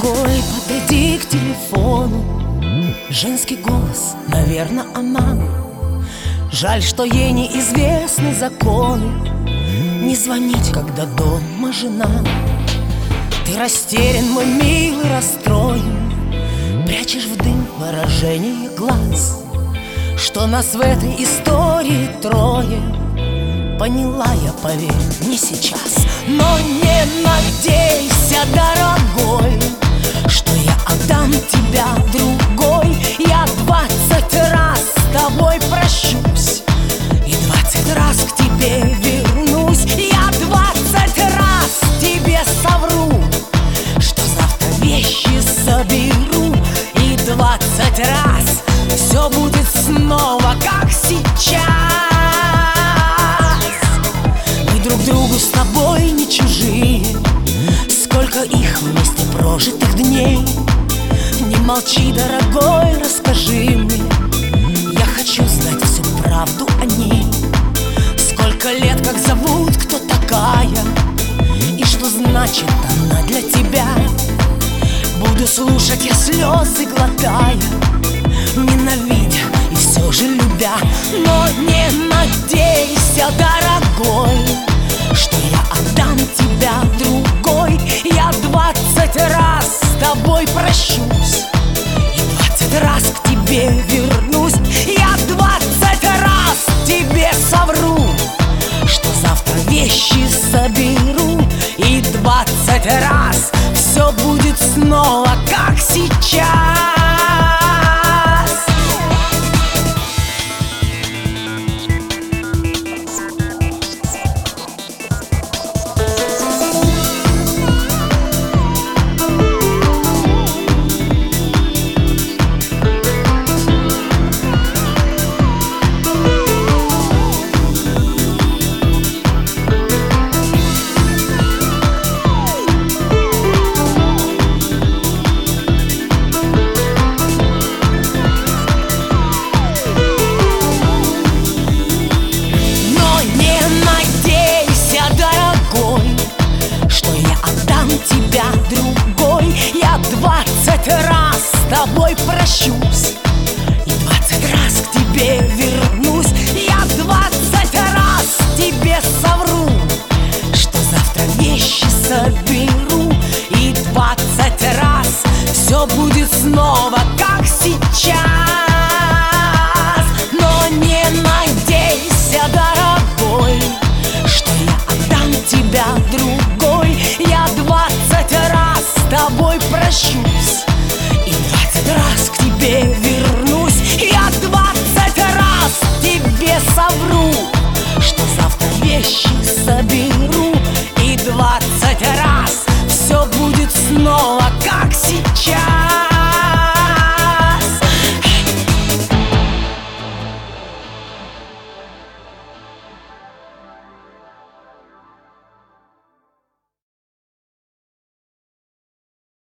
дорогой, подойди к телефону. Женский голос, наверное, она. Жаль, что ей неизвестны законы. Не звонить, когда дома жена. Ты растерян, мой милый, расстроен. Прячешь в дым выражение глаз. Что нас в этой истории трое. Поняла я, поверь, не сейчас. Но не надейся, дорогой, что я отдам тебя другой. Я 20 раз с тобой прощусь и 20 раз к тебе вернусь. Я 20 раз тебе совру, что завтра вещи соберу. И 20 раз все будет снова, как сейчас. Мы друг другу с тобой не чужие. Сколько их вместе прожитых дней. Не молчи, дорогой, расскажи мне. Я хочу знать всю правду о ней. Сколько лет, как зовут, кто такая, и что значит она для тебя. Буду слушать я, слезы глотая, ненавидя и все же любя. Но не надейся, дорогой, что я отдам тебя другой. Я 20 раз с тобой прощусь и 20 раз к тебе вернусь. Я 20 раз тебе совру, что завтра вещи соберу. И 20 раз все будет снова, как сейчас. Тебя другой. Я 20 раз с тобой прощусь и 20 раз к тебе вернусь. Я 20 раз тебе совру, что завтра вещи соберу. И 20 раз все будет снова, как сейчас. Но не надейся, дорогой, что я отдам тебя другой. Я 20 раз с тобой прощусь и 20 раз к тебе вернусь. Я 20 раз тебе совру, что завтра вещи соберу.